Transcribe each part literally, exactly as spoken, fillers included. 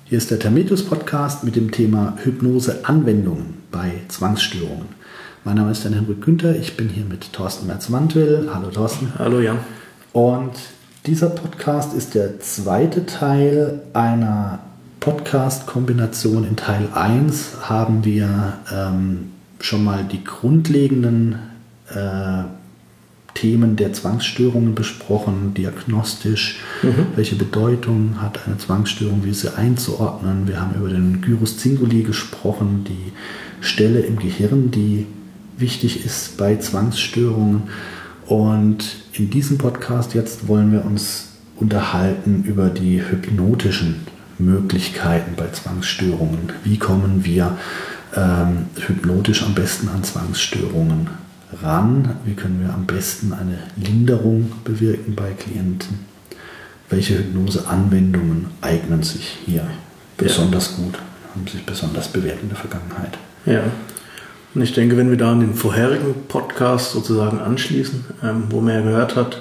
Hier ist der Termetus-Podcast mit dem Thema Hypnose-Anwendungen bei Zwangsstörungen. Mein Name ist Henrik Günther, ich bin hier mit Thorsten Merz-Mantwill. Hallo Thorsten. Hallo Jan. Und dieser Podcast ist der zweite Teil einer Podcast-Kombination. In Teil eins haben wir ähm, schon mal die grundlegenden äh, Themen der Zwangsstörungen besprochen, diagnostisch, mhm. welche Bedeutung hat eine Zwangsstörung, wie sie einzuordnen. Wir haben über den Gyrus Cinguli gesprochen, die Stelle im Gehirn, die wichtig ist bei Zwangsstörungen. Und in diesem Podcast jetzt wollen wir uns unterhalten über die hypnotischen Möglichkeiten bei Zwangsstörungen. Wie kommen wir ähm, hypnotisch am besten an Zwangsstörungen ran? Wie können wir am besten eine Linderung bewirken bei Klienten? Welche Hypnoseanwendungen eignen sich hier besonders ja. gut, haben sich besonders bewährt in der Vergangenheit? Ja, und ich denke, wenn wir da an den vorherigen Podcast sozusagen anschließen, ähm, wo man ja gehört hat,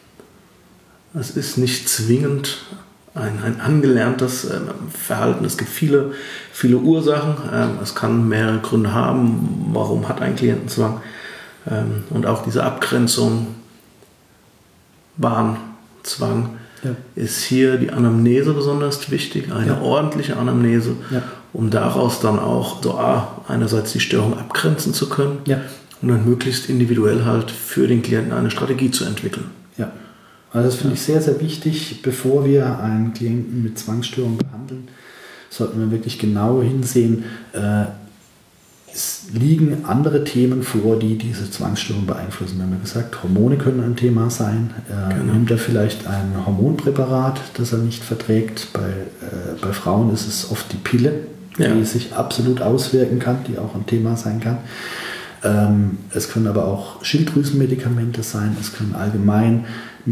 es ist nicht zwingend ein, ein angelerntes ähm, Verhalten. Es gibt viele, viele Ursachen. Ähm, es kann mehrere Gründe haben, warum hat ein Klientenzwang. Ähm, und auch diese Abgrenzung, Wahn, Zwang, ja. ist hier die Anamnese besonders wichtig, eine ja. ordentliche Anamnese, ja. um daraus dann auch so ah, einerseits die Störung abgrenzen zu können ja. und dann möglichst individuell halt für den Klienten eine Strategie zu entwickeln. Ja, also das finde ja. ich sehr, sehr wichtig. Bevor wir einen Klienten mit Zwangsstörung behandeln, sollten wir wirklich genau hinsehen, äh, es liegen andere Themen vor, die diese Zwangsstörung beeinflussen. Wir haben ja gesagt, Hormone können ein Thema sein. Äh, genau. Nimmt er vielleicht ein Hormonpräparat, das er nicht verträgt? Bei, äh, bei Frauen ist es oft die Pille, ja. die sich absolut auswirken kann, die auch ein Thema sein kann. Ähm, es können aber auch Schilddrüsenmedikamente sein. Es können allgemein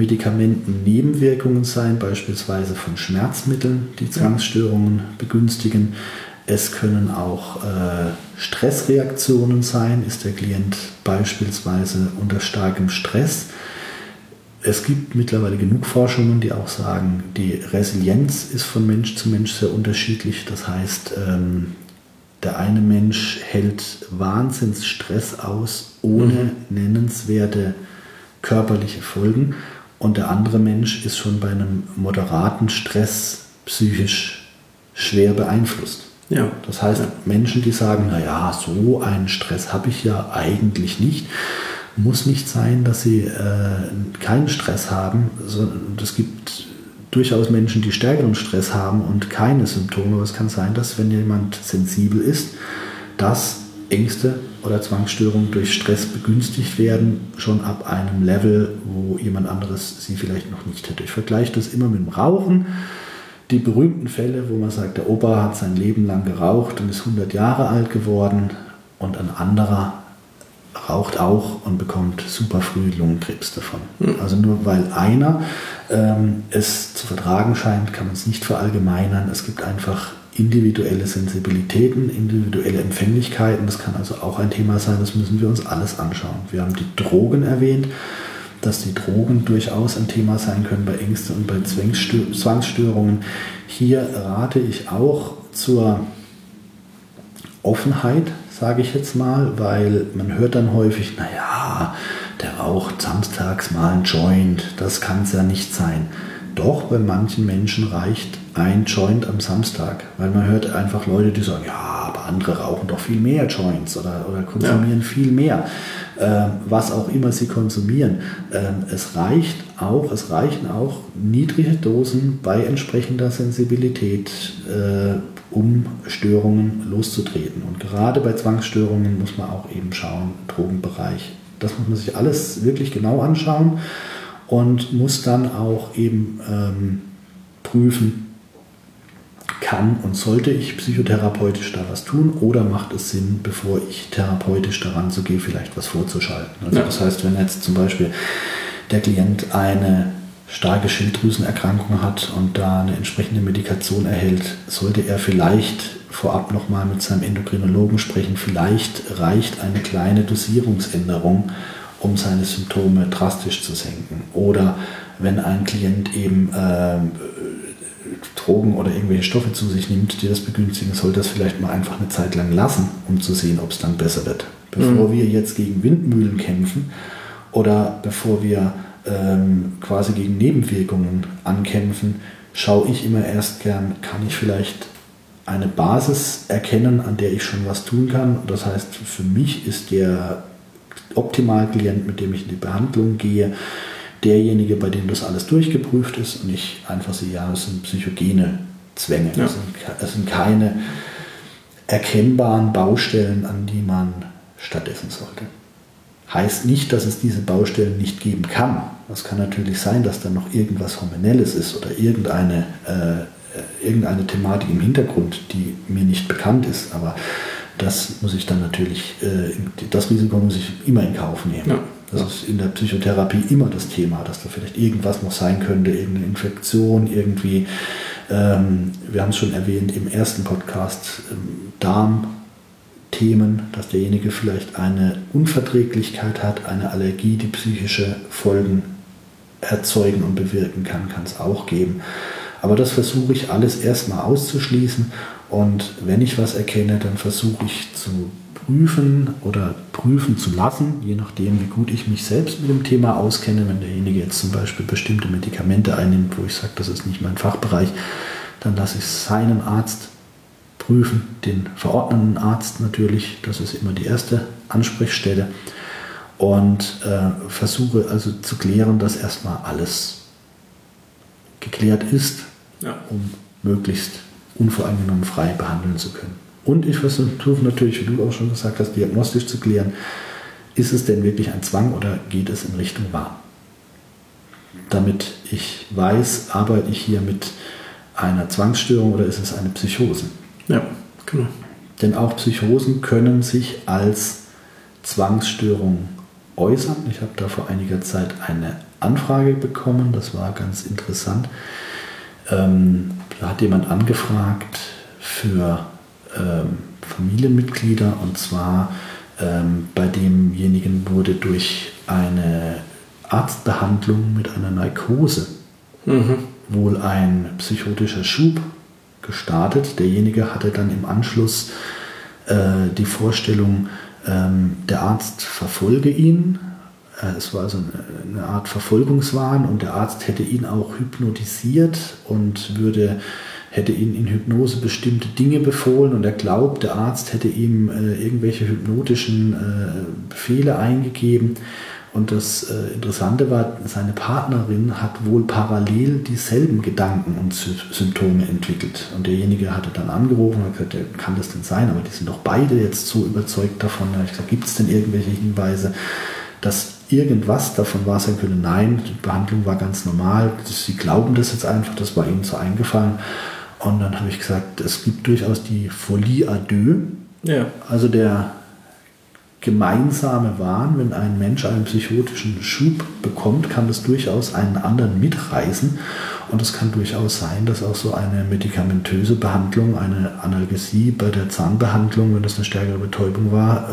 Medikamentennebenwirkungen sein, beispielsweise von Schmerzmitteln, die Zwangsstörungen ja. begünstigen. Es können auch äh, Stressreaktionen sein. Ist der Klient beispielsweise unter starkem Stress? Es gibt mittlerweile genug Forschungen, die auch sagen, die Resilienz ist von Mensch zu Mensch sehr unterschiedlich. Das heißt, ähm, der eine Mensch hält Wahnsinnsstress aus ohne mhm. nennenswerte körperliche Folgen und der andere Mensch ist schon bei einem moderaten Stress psychisch schwer beeinflusst. Ja. Das heißt, ja. Menschen, die sagen, naja, so einen Stress habe ich ja eigentlich nicht, muss nicht sein, dass sie äh, keinen Stress haben. Es gibt durchaus Menschen, die stärkeren Stress haben und keine Symptome. Aber es kann sein, dass wenn jemand sensibel ist, dass Ängste oder Zwangsstörungen durch Stress begünstigt werden, schon ab einem Level, wo jemand anderes sie vielleicht noch nicht hätte. Ich vergleiche das immer mit dem Rauchen. Die berühmten Fälle, wo man sagt, der Opa hat sein Leben lang geraucht und ist hundert Jahre alt geworden und ein anderer raucht auch und bekommt super früh Lungenkrebs davon. Mhm. Also nur weil einer ähm, es zu vertragen scheint, kann man es nicht verallgemeinern. Es gibt einfach individuelle Sensibilitäten, individuelle Empfänglichkeiten. Das kann also auch ein Thema sein, das müssen wir uns alles anschauen. Wir haben die Drogen erwähnt, dass die Drogen durchaus ein Thema sein können bei Ängsten und bei Zwangsstörungen. Hier rate ich auch zur Offenheit, sage ich jetzt mal, weil man hört dann häufig, naja, der raucht samstags mal ein Joint, das kann es ja nicht sein. Doch, bei manchen Menschen reicht ein Joint am Samstag, weil man hört einfach Leute, die sagen, ja, aber andere rauchen doch viel mehr Joints oder, oder konsumieren ja. viel mehr. Ähm, was auch immer sie konsumieren. Ähm, es reicht auch, es reichen auch niedrige Dosen bei entsprechender Sensibilität, äh, um Störungen loszutreten. Und gerade bei Zwangsstörungen muss man auch eben schauen, Drogenbereich. Das muss man sich alles wirklich genau anschauen und muss dann auch eben ähm, prüfen, kann und sollte ich psychotherapeutisch da was tun oder macht es Sinn, bevor ich therapeutisch daran zu gehen, vielleicht was vorzuschalten. Also ja. Das heißt, wenn jetzt zum Beispiel der Klient eine starke Schilddrüsenerkrankung hat und da eine entsprechende Medikation erhält, sollte er vielleicht vorab nochmal mit seinem Endokrinologen sprechen. Vielleicht reicht eine kleine Dosierungsänderung, um seine Symptome drastisch zu senken. Oder wenn ein Klient eben äh, Drogen oder irgendwelche Stoffe zu sich nimmt, die das begünstigen, soll das vielleicht mal einfach eine Zeit lang lassen, um zu sehen, ob es dann besser wird. Bevor mhm. wir jetzt gegen Windmühlen kämpfen oder bevor wir ähm, quasi gegen Nebenwirkungen ankämpfen, schaue ich immer erst gern, kann ich vielleicht eine Basis erkennen, an der ich schon was tun kann. Das heißt, für mich ist der Optimalklient, mit dem ich in die Behandlung gehe, derjenige, bei dem das alles durchgeprüft ist und ich einfach sehe, ja, das sind psychogene Zwänge. Ja. Das, sind, das sind keine erkennbaren Baustellen, an die man stattdessen sollte. Heißt nicht, dass es diese Baustellen nicht geben kann. Es kann natürlich sein, dass da noch irgendwas Hormonelles ist oder irgendeine, äh, irgendeine Thematik im Hintergrund, die mir nicht bekannt ist. Aber das muss ich dann natürlich, äh, das Risiko muss ich immer in Kauf nehmen. Ja. Das ist in der Psychotherapie immer das Thema, dass da vielleicht irgendwas noch sein könnte, irgendeine Infektion, irgendwie, ähm, wir haben es schon erwähnt im ersten Podcast, ähm, Darmthemen, dass derjenige vielleicht eine Unverträglichkeit hat, eine Allergie, die psychische Folgen erzeugen und bewirken kann, kann es auch geben. Aber das versuche ich alles erstmal auszuschließen und wenn ich was erkenne, dann versuche ich zu prüfen oder prüfen zu lassen, je nachdem, wie gut ich mich selbst mit dem Thema auskenne. Wenn derjenige jetzt zum Beispiel bestimmte Medikamente einnimmt, wo ich sage, das ist nicht mein Fachbereich, dann lasse ich seinen Arzt prüfen, den verordnenden Arzt natürlich, das ist immer die erste Ansprechstelle und äh, versuche also zu klären, dass erstmal alles geklärt ist, ja. um möglichst unvoreingenommen frei behandeln zu können. Und ich versuche natürlich, wie du auch schon gesagt hast, diagnostisch zu klären, ist es denn wirklich ein Zwang oder geht es in Richtung Wahn? Damit ich weiß, arbeite ich hier mit einer Zwangsstörung oder ist es eine Psychose? Ja, genau. Denn auch Psychosen können sich als Zwangsstörung äußern. Ich habe da vor einiger Zeit eine Anfrage bekommen, das war ganz interessant. Ähm, da hat jemand angefragt für ähm, Familienmitglieder und zwar ähm, bei demjenigen wurde durch eine Arztbehandlung mit einer Narkose mhm. wohl ein psychotischer Schub gestartet. Derjenige hatte dann im Anschluss äh, die Vorstellung, ähm, der Arzt verfolge ihn. Äh, es war also eine, eine Art Verfolgungswahn und der Arzt hätte ihn auch hypnotisiert und würde hätte ihn in Hypnose bestimmte Dinge befohlen und er glaubt, der Arzt hätte ihm äh, irgendwelche hypnotischen äh, Befehle eingegeben. Und das äh, Interessante war, seine Partnerin hat wohl parallel dieselben Gedanken und Sy- Symptome entwickelt. Und derjenige hatte dann angerufen und gesagt, ja, kann das denn sein? Aber die sind doch beide jetzt so überzeugt davon. Da habe ich gesagt, gibt es denn irgendwelche Hinweise, dass irgendwas davon wahr sein könnte? Nein, die Behandlung war ganz normal. Sie glauben das jetzt einfach, das war ihnen so eingefallen. Und dann habe ich gesagt, es gibt durchaus die Folie à deux. Ja. Also der gemeinsame Wahn, wenn ein Mensch einen psychotischen Schub bekommt, kann das durchaus einen anderen mitreißen. Und es kann durchaus sein, dass auch so eine medikamentöse Behandlung, eine Analgesie bei der Zahnbehandlung, wenn das eine stärkere Betäubung war,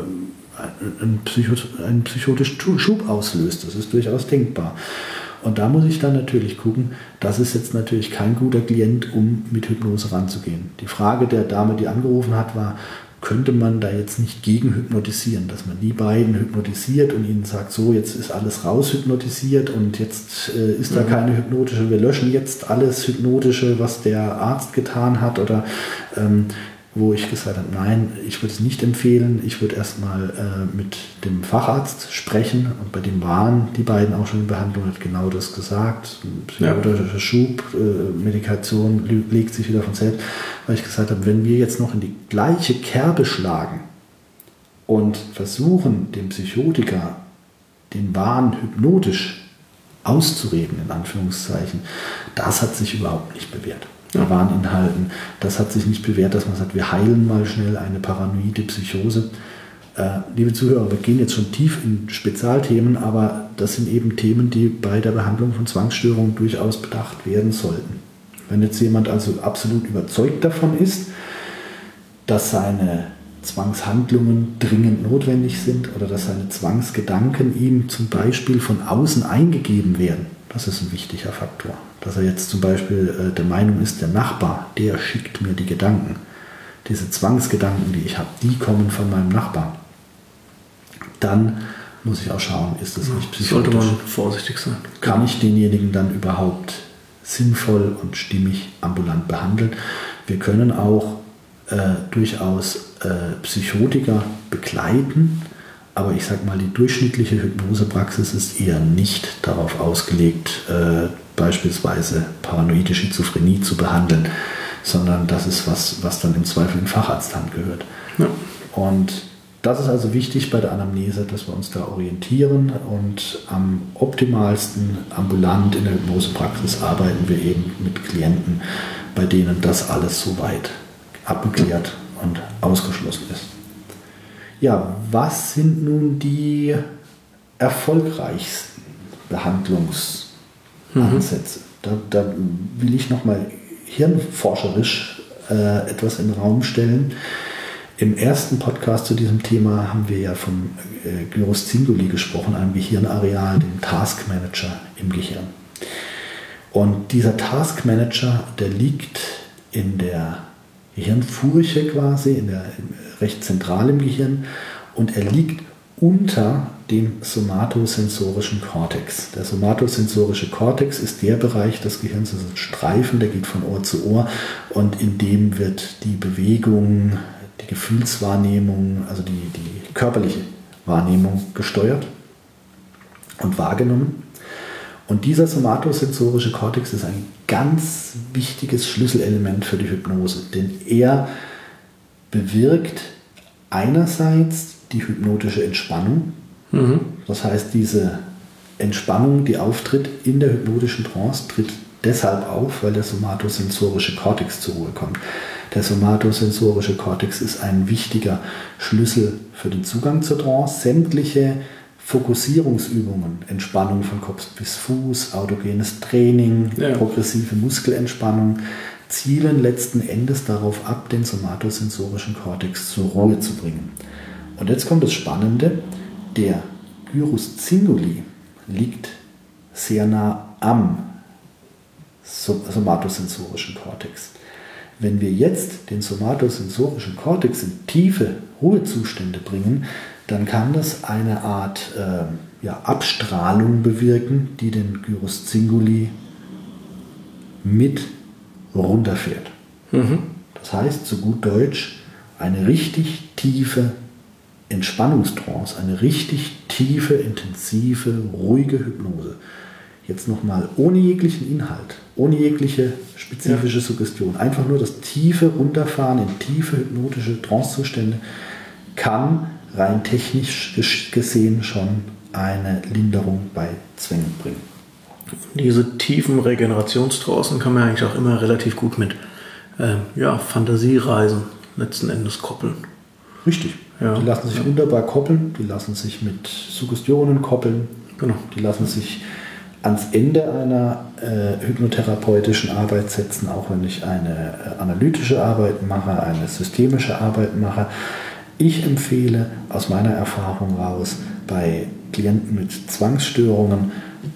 einen, Psycho- einen psychotischen Schub auslöst. Das ist durchaus denkbar. Und da muss ich dann natürlich gucken, das ist jetzt natürlich kein guter Klient, um mit Hypnose ranzugehen. Die Frage der Dame, die angerufen hat, war, könnte man da jetzt nicht gegen hypnotisieren, dass man die beiden hypnotisiert und ihnen sagt, so, jetzt ist alles raushypnotisiert und jetzt äh, ist da keine hypnotische, wir löschen jetzt alles Hypnotische, was der Arzt getan hat oder ähm, wo ich gesagt habe, nein, ich würde es nicht empfehlen. Ich würde erstmal äh, mit dem Facharzt sprechen und bei dem waren die beiden auch schon in Behandlung, hat genau das gesagt. Psychotischer ja. Schub, äh, Medikation legt sich wieder von selbst, weil ich gesagt habe, wenn wir jetzt noch in die gleiche Kerbe schlagen und versuchen, dem Psychotiker den Wahn hypnotisch auszureden, in Anführungszeichen, das hat sich überhaupt nicht bewährt. Bei Wahninhalten. Das hat sich nicht bewährt, dass man sagt, wir heilen mal schnell eine paranoide Psychose. Äh, liebe Zuhörer, wir gehen jetzt schon tief in Spezialthemen, aber das sind eben Themen, die bei der Behandlung von Zwangsstörungen durchaus bedacht werden sollten. Wenn jetzt jemand also absolut überzeugt davon ist, dass seine Zwangshandlungen dringend notwendig sind oder dass seine Zwangsgedanken ihm zum Beispiel von außen eingegeben werden, das ist ein wichtiger Faktor. dass er jetzt zum Beispiel äh, der Meinung ist, der Nachbar, der schickt mir die Gedanken. Diese Zwangsgedanken, die ich habe, die kommen von meinem Nachbar. Dann muss ich auch schauen, ist das nicht psychotisch? Sollte man vorsichtig sein. Kann ich denjenigen dann überhaupt sinnvoll und stimmig ambulant behandeln? Wir können auch äh, durchaus äh, Psychotiker begleiten, aber ich sage mal, die durchschnittliche Hypnosepraxis ist eher nicht darauf ausgelegt, äh, beispielsweise paranoide Schizophrenie zu behandeln, sondern das ist was, was dann im Zweifel in Facharzthand gehört. Ja. Und das ist also wichtig bei der Anamnese, dass wir uns da orientieren, und am optimalsten ambulant in der Hypnosepraxis arbeiten wir eben mit Klienten, bei denen das alles soweit abgeklärt und ausgeschlossen ist. Ja, was sind nun die erfolgreichsten Behandlungsansätze? Mhm. Da, da will ich nochmal hirnforscherisch äh, etwas in den Raum stellen. Im ersten Podcast zu diesem Thema haben wir ja vom äh, Gyrus Zinguli gesprochen, einem Gehirnareal, dem Task Manager im Gehirn. Und dieser Task Manager, der liegt in der Gehirnfurche quasi, in der, recht zentral im Gehirn, und er liegt unter dem somatosensorischen Kortex. Der somatosensorische Kortex ist der Bereich des Gehirns, das ist ein Streifen, der geht von Ohr zu Ohr, und in dem wird die Bewegung, die Gefühlswahrnehmung, also die, die körperliche Wahrnehmung gesteuert und wahrgenommen. Und dieser somatosensorische Kortex ist ein ganz wichtiges Schlüsselelement für die Hypnose, denn er bewirkt einerseits die hypnotische Entspannung. Mhm. Das heißt, diese Entspannung, die auftritt in der hypnotischen Trance, tritt deshalb auf, weil der somatosensorische Kortex zur Ruhe kommt. Der somatosensorische Kortex ist ein wichtiger Schlüssel für den Zugang zur Trance. Sämtliche Fokussierungsübungen, Entspannung von Kopf bis Fuß, autogenes Training, ja. progressive Muskelentspannung, zielen letzten Endes darauf ab, den somatosensorischen Kortex zur Ruhe zu bringen. Und jetzt kommt das Spannende, der Gyrus Zinguli liegt sehr nah am somatosensorischen Kortex. Wenn wir jetzt den somatosensorischen Kortex in tiefe Ruhezustände bringen, dann kann das eine Art äh, ja, Abstrahlung bewirken, die den Gyrus Zinguli mit runterfährt. Mhm. Das heißt, zu gut Deutsch, eine richtig tiefe Entspannungstrance, eine richtig tiefe, intensive, ruhige Hypnose. Jetzt nochmal ohne jeglichen Inhalt, ohne jegliche spezifische ja. Suggestion. Einfach nur das tiefe Runterfahren in tiefe hypnotische Trancezustände kann rein technisch gesehen schon eine Linderung bei Zwängen bringen. Diese tiefen Regenerationstrancen kann man eigentlich auch immer relativ gut mit äh, ja, Fantasiereisen letzten Endes koppeln. Richtig. Ja. Die lassen sich ja. wunderbar koppeln, die lassen sich mit Suggestionen koppeln, genau. die lassen sich ans Ende einer äh, hypnotherapeutischen Arbeit setzen, auch wenn ich eine äh, analytische Arbeit mache, eine systemische Arbeit mache. Ich empfehle aus meiner Erfahrung raus, bei Klienten mit Zwangsstörungen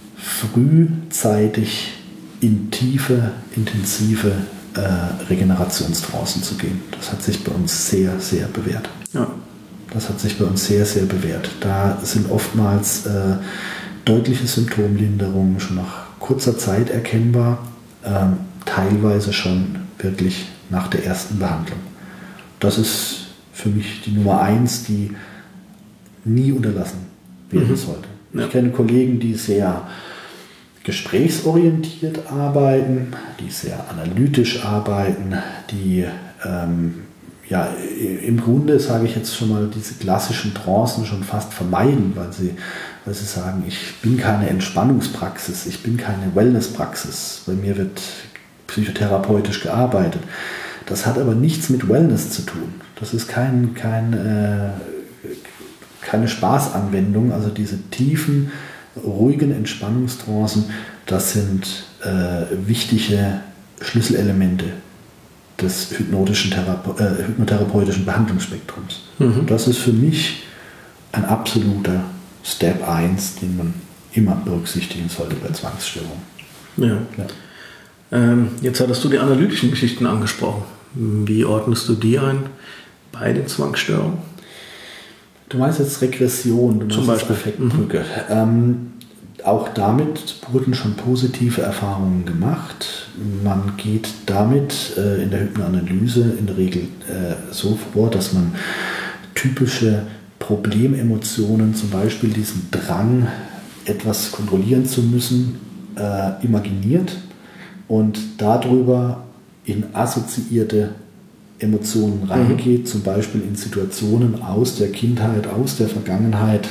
frühzeitig in tiefe, intensive äh, Regenerationstrancen zu gehen. Das hat sich bei uns sehr, sehr bewährt. Ja. Das hat sich bei uns sehr, sehr bewährt. Da sind oftmals äh, deutliche Symptomlinderungen schon nach kurzer Zeit erkennbar, ähm, teilweise schon wirklich nach der ersten Behandlung. Das ist für mich die Nummer eins, die nie unterlassen werden mhm. sollte. Ja. Ich kenne Kollegen, die sehr gesprächsorientiert arbeiten, die sehr analytisch arbeiten, die ähm, ja, im Grunde, sage ich jetzt schon mal, diese klassischen Trancen schon fast vermeiden, weil sie, weil sie sagen, ich bin keine Entspannungspraxis, ich bin keine Wellnesspraxis, bei mir wird psychotherapeutisch gearbeitet. Das hat aber nichts mit Wellness zu tun. Das ist kein, kein, äh, keine Spaßanwendung. Also diese tiefen, ruhigen Entspannungstrancen, das sind äh, wichtige Schlüsselelemente des hypnotischen Therape- äh, hypnotherapeutischen Behandlungsspektrums. Mhm. Das ist für mich ein absoluter Step eins, den man immer berücksichtigen sollte bei Zwangsstörungen. Ja. Ja. Ähm, jetzt hattest du die analytischen Geschichten angesprochen. Wie ordnest du die ein bei den Zwangsstörungen? Du meinst jetzt Regression, du Zum meinst Beispiel. Affektbrücke. Mhm. Ähm, auch damit wurden schon positive Erfahrungen gemacht. Man geht damit äh, in der Hypnoanalyse in der Regel äh, so vor, dass man typische Problememotionen, zum Beispiel diesen Drang, etwas kontrollieren zu müssen, äh, imaginiert und darüber in assoziierte Emotionen reingeht, mhm. zum Beispiel in Situationen aus der Kindheit, aus der Vergangenheit,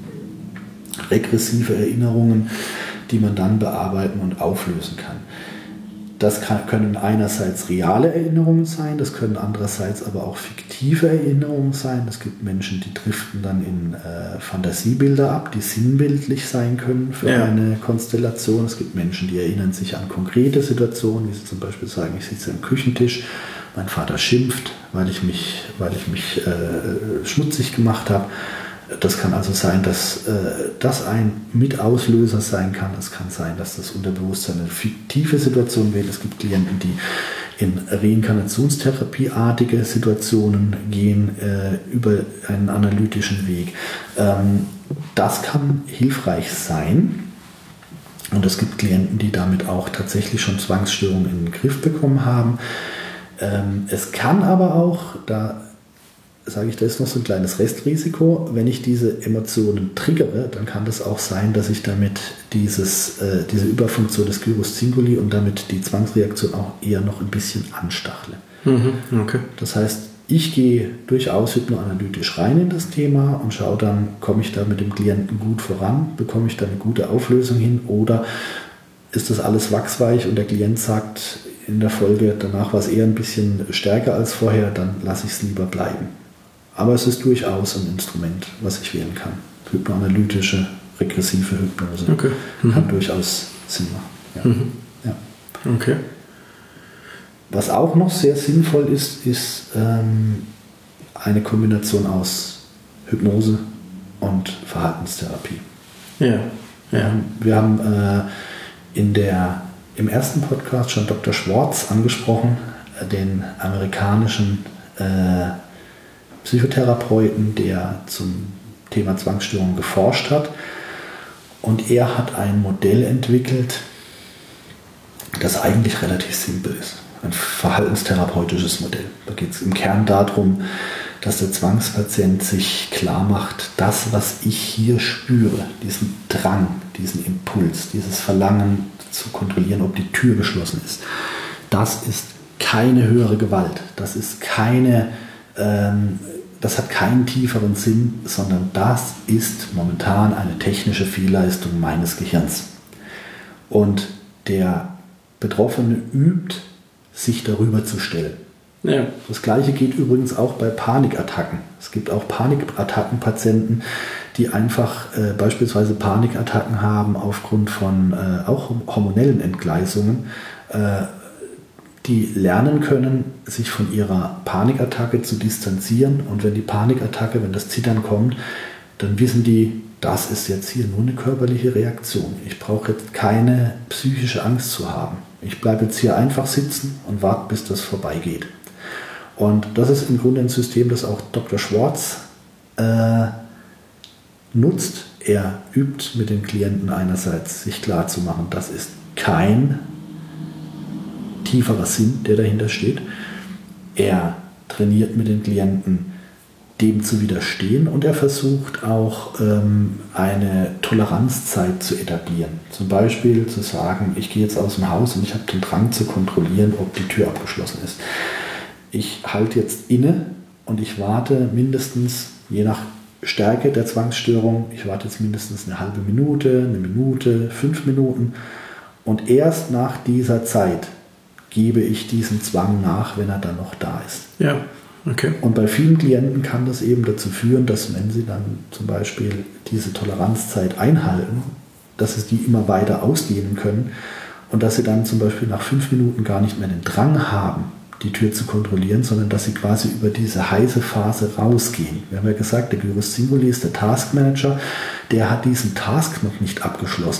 regressive Erinnerungen, die man dann bearbeiten und auflösen kann. Das kann, können einerseits reale Erinnerungen sein, das können andererseits aber auch fiktive Erinnerungen sein. Es gibt Menschen, die driften dann in äh, Fantasiebilder ab, die sinnbildlich sein können für ja. eine Konstellation. Es gibt Menschen, die erinnern sich an konkrete Situationen, wie sie zum Beispiel sagen, ich sitze am Küchentisch, mein Vater schimpft, weil ich mich, weil ich mich äh, schmutzig gemacht habe. Das kann also sein, dass äh, das ein Mitauslöser sein kann. Es kann sein, dass das Unterbewusstsein eine fiktive Situation wählt. Es gibt Klienten, die in Reinkarnationstherapieartige Situationen gehen äh, über einen analytischen Weg. Ähm, das kann hilfreich sein. Und es gibt Klienten, die damit auch tatsächlich schon Zwangsstörungen in den Griff bekommen haben. Ähm, es kann aber auch, da sage ich, da ist noch so ein kleines Restrisiko. Wenn ich diese Emotionen triggere, dann kann das auch sein, dass ich damit dieses, äh, diese Überfunktion des Gyrus Zinguli und damit die Zwangsreaktion auch eher noch ein bisschen anstachle. Mhm, okay. Das heißt, ich gehe durchaus hypnoanalytisch rein in das Thema und schaue dann, komme ich da mit dem Klienten gut voran, bekomme ich da eine gute Auflösung hin oder ist das alles wachsweich und der Klient sagt in der Folge, danach war es eher ein bisschen stärker als vorher, dann lasse ich es lieber bleiben. Aber es ist durchaus ein Instrument, was ich wählen kann. Hypnoanalytische, regressive Hypnose okay. mhm. kann durchaus Sinn machen. Ja. Mhm. Ja. Okay. Was auch noch sehr sinnvoll ist, ist ähm, eine Kombination aus Hypnose und Verhaltenstherapie. Ja. Ja. Wir haben äh, in der, im ersten Podcast schon Doktor Schwartz angesprochen, äh, den amerikanischen äh, Psychotherapeuten, der zum Thema Zwangsstörung geforscht hat. Und er hat ein Modell entwickelt, das eigentlich relativ simpel ist. Ein verhaltenstherapeutisches Modell. Da geht es im Kern darum, dass der Zwangspatient sich klar macht, das, was ich hier spüre, diesen Drang, diesen Impuls, dieses Verlangen zu kontrollieren, ob die Tür geschlossen ist, das ist keine höhere Gewalt. Das ist keine ähm, Das hat keinen tieferen Sinn, sondern das ist momentan eine technische Fehlleistung meines Gehirns. Und der Betroffene übt, sich darüber zu stellen. Ja. Das Gleiche geht übrigens auch bei Panikattacken. Es gibt auch Panikattackenpatienten, die einfach äh, beispielsweise Panikattacken haben aufgrund von äh, auch hormonellen Entgleisungen, äh, die lernen können, sich von ihrer Panikattacke zu distanzieren. Und wenn die Panikattacke, wenn das Zittern kommt, dann wissen die, das ist jetzt hier nur eine körperliche Reaktion. Ich brauche jetzt keine psychische Angst zu haben. Ich bleibe jetzt hier einfach sitzen und warte, bis das vorbeigeht. Und das ist im Grunde ein System, das auch Doktor Schwartz äh, nutzt. Er übt mit den Klienten einerseits, sich klar zu machen, das ist kein tieferer Sinn, der dahinter steht. Er trainiert mit den Klienten, dem zu widerstehen, und er versucht auch ähm, eine Toleranzzeit zu etablieren. Zum Beispiel zu sagen, ich gehe jetzt aus dem Haus und ich habe den Drang zu kontrollieren, ob die Tür abgeschlossen ist. Ich halte jetzt inne und ich warte mindestens, je nach Stärke der Zwangsstörung, ich warte jetzt mindestens eine halbe Minute, eine Minute, fünf Minuten, und erst nach dieser Zeit gebe ich diesen Zwang nach, wenn er dann noch da ist. Ja, okay. Und bei vielen Klienten kann das eben dazu führen, dass, wenn sie dann zum Beispiel diese Toleranzzeit einhalten, dass sie die immer weiter ausdehnen können und dass sie dann zum Beispiel nach fünf Minuten gar nicht mehr den Drang haben, die Tür zu kontrollieren, sondern dass sie quasi über diese heiße Phase rausgehen. Wir haben ja gesagt, der Gyrus Zinguli ist der Taskmanager, der hat diesen Task noch nicht abgeschlossen.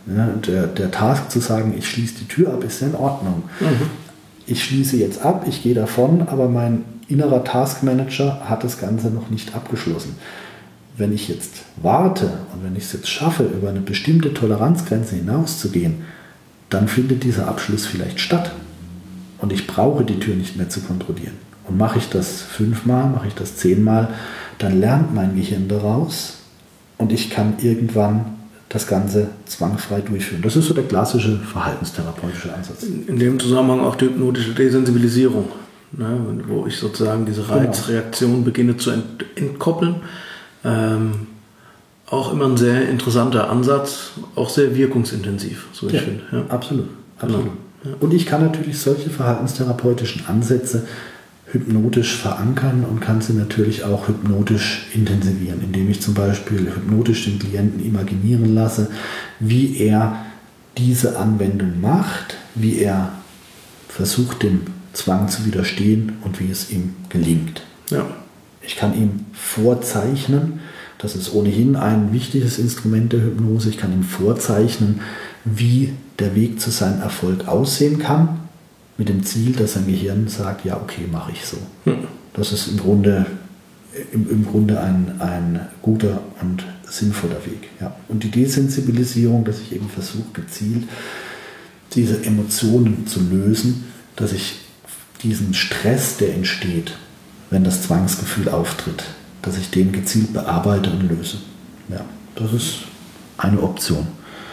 Ja, der, der Task zu sagen, ich schließe die Tür ab, ist ja in Ordnung. Mhm. Ich schließe jetzt ab, ich gehe davon, aber mein innerer Taskmanager hat das Ganze noch nicht abgeschlossen. Wenn ich jetzt warte und wenn ich es jetzt schaffe, über eine bestimmte Toleranzgrenze hinauszugehen, dann findet dieser Abschluss vielleicht statt. Und ich brauche die Tür nicht mehr zu kontrollieren. Und mache ich das fünfmal, mache ich das zehnmal, dann lernt mein Gehirn daraus und ich kann irgendwann das Ganze zwangfrei durchführen. Das ist so der klassische verhaltenstherapeutische Ansatz. In dem Zusammenhang auch die hypnotische Desensibilisierung, ne, wo ich sozusagen diese Reizreaktion genau. beginne zu ent- entkoppeln. Ähm, auch immer ein sehr interessanter Ansatz, auch sehr wirkungsintensiv, so ich ja, finde. Ja. Absolut, absolut. Genau. Ja. Und ich kann natürlich solche verhaltenstherapeutischen Ansätze hypnotisch verankern und kann sie natürlich auch hypnotisch intensivieren, indem ich zum Beispiel hypnotisch den Klienten imaginieren lasse, wie er diese Anwendung macht, wie er versucht, dem Zwang zu widerstehen und wie es ihm gelingt. Ja. Ich kann ihm vorzeichnen, das ist ohnehin ein wichtiges Instrument der Hypnose, ich kann ihm vorzeichnen, wie der Weg zu seinem Erfolg aussehen kann, mit dem Ziel, dass sein Gehirn sagt, ja, okay, mache ich so. Hm. Das ist im Grunde, im, im Grunde ein, ein guter und sinnvoller Weg. Ja. Und die Desensibilisierung, dass ich eben versuche, gezielt diese Emotionen zu lösen, dass ich diesen Stress, der entsteht, wenn das Zwangsgefühl auftritt, dass ich den gezielt bearbeite und löse. Ja, das ist eine Option.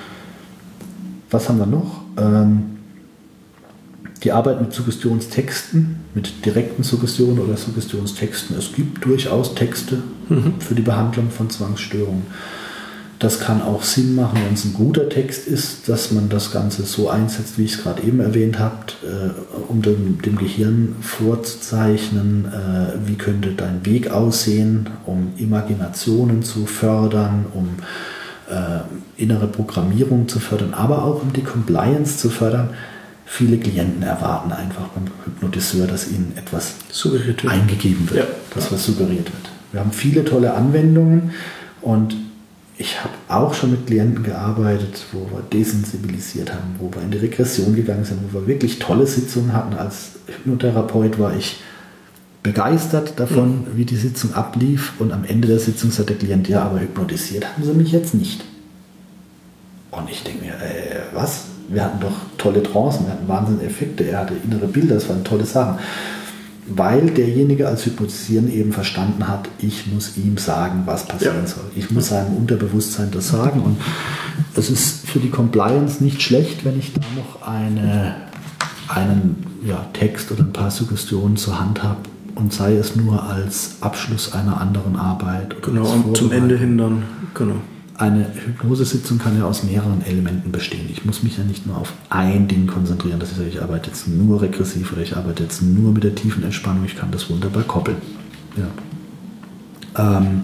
Was haben wir noch? Ähm, Die Arbeit mit Suggestionstexten, mit direkten Suggestionen oder Suggestionstexten. Es gibt durchaus Texte mhm. für die Behandlung von Zwangsstörungen. Das kann auch Sinn machen, wenn es ein guter Text ist, dass man das Ganze so einsetzt, wie ich es gerade eben erwähnt habe, äh, um dem, dem Gehirn vorzuzeichnen, äh, wie könnte dein Weg aussehen, um Imaginationen zu fördern, um äh, innere Programmierung zu fördern, aber auch um die Compliance zu fördern. Viele Klienten erwarten einfach beim Hypnotiseur, dass ihnen etwas suggeriert wird. eingegeben wird, ja. dass was suggeriert wird. Wir haben viele tolle Anwendungen und ich habe auch schon mit Klienten gearbeitet, wo wir desensibilisiert haben, wo wir in die Regression gegangen sind, wo wir wirklich tolle Sitzungen hatten. Als Hypnotherapeut war ich begeistert davon, mhm. wie die Sitzung ablief, und am Ende der Sitzung sagt der Klient, ja, aber hypnotisiert haben sie mich jetzt nicht. Und ich denke mir, äh, was? Wir hatten doch tolle Trancen, wir hatten wahnsinnige Effekte, er hatte innere Bilder, das waren tolle Sachen. Weil derjenige als Hypnotisieren eben verstanden hat, ich muss ihm sagen, was passieren ja. soll. Ich muss seinem Unterbewusstsein das sagen. Und es ist für die Compliance nicht schlecht, wenn ich da noch eine, einen ja, Text oder ein paar Suggestionen zur Hand habe, und sei es nur als Abschluss einer anderen Arbeit. Oder genau, und zum Ende hin dann, genau. Eine Hypnosesitzung kann ja aus mehreren Elementen bestehen. Ich muss mich ja nicht nur auf ein Ding konzentrieren. Das ist ja, ich arbeite jetzt nur regressiv oder ich arbeite jetzt nur mit der tiefen Entspannung. Ich kann das wunderbar koppeln. Ja. Ähm,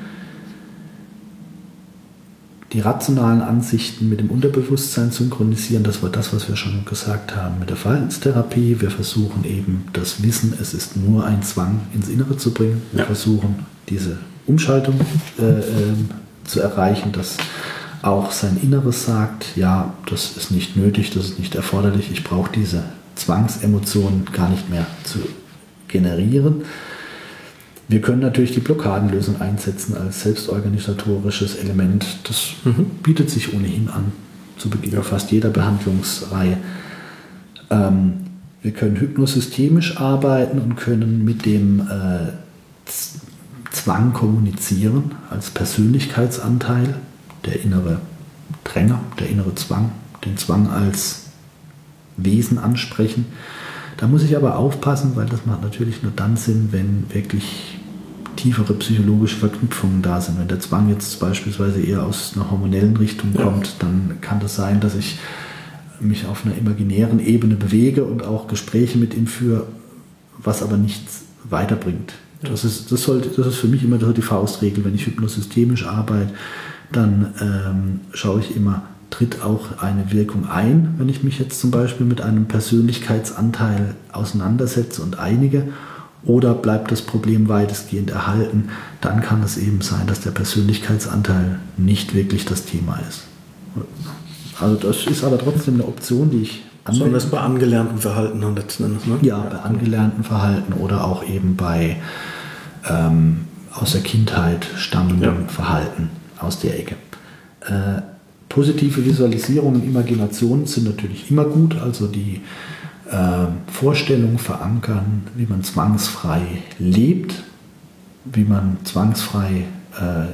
die rationalen Ansichten mit dem Unterbewusstsein synchronisieren, das war das, was wir schon gesagt haben mit der Verhaltenstherapie. Wir versuchen eben das Wissen, es ist nur ein Zwang, ins Innere zu bringen. Wir ja. versuchen diese Umschaltung äh, äh, zu erreichen, dass auch sein Inneres sagt, ja, das ist nicht nötig, das ist nicht erforderlich, ich brauche diese Zwangsemotionen gar nicht mehr zu generieren. Wir können natürlich die Blockadenlösung einsetzen als selbstorganisatorisches Element. Das mhm. bietet sich ohnehin an, zu Beginn ja. fast jeder Behandlungsreihe. Ähm, wir können hypnosystemisch arbeiten und können mit dem äh, Zwang kommunizieren als Persönlichkeitsanteil, der innere Dränger, der innere Zwang, den Zwang als Wesen ansprechen. Da muss ich aber aufpassen, weil das macht natürlich nur dann Sinn, wenn wirklich tiefere psychologische Verknüpfungen da sind. Wenn der Zwang jetzt beispielsweise eher aus einer hormonellen Richtung kommt, ja. dann kann das sein, dass ich mich auf einer imaginären Ebene bewege und auch Gespräche mit ihm führe, was aber nichts weiterbringt. Das ist, das, sollte, das ist für mich immer die Faustregel. Wenn ich hypnosystemisch arbeite, dann ähm, schaue ich immer, tritt auch eine Wirkung ein, wenn ich mich jetzt zum Beispiel mit einem Persönlichkeitsanteil auseinandersetze und einige, oder bleibt das Problem weitestgehend erhalten, dann kann es eben sein, dass der Persönlichkeitsanteil nicht wirklich das Thema ist. Also das ist aber trotzdem eine Option, die ich anwende. Besonders bei angelernten Verhalten letzten Endes, ne? Ja, bei angelernten Verhalten oder auch eben bei ähm, aus der Kindheit stammendem ja. Verhalten aus der Ecke. Äh, positive Visualisierung und Imaginationen sind natürlich immer gut, also die äh, Vorstellung verankern, wie man zwangsfrei lebt, wie man zwangsfrei äh,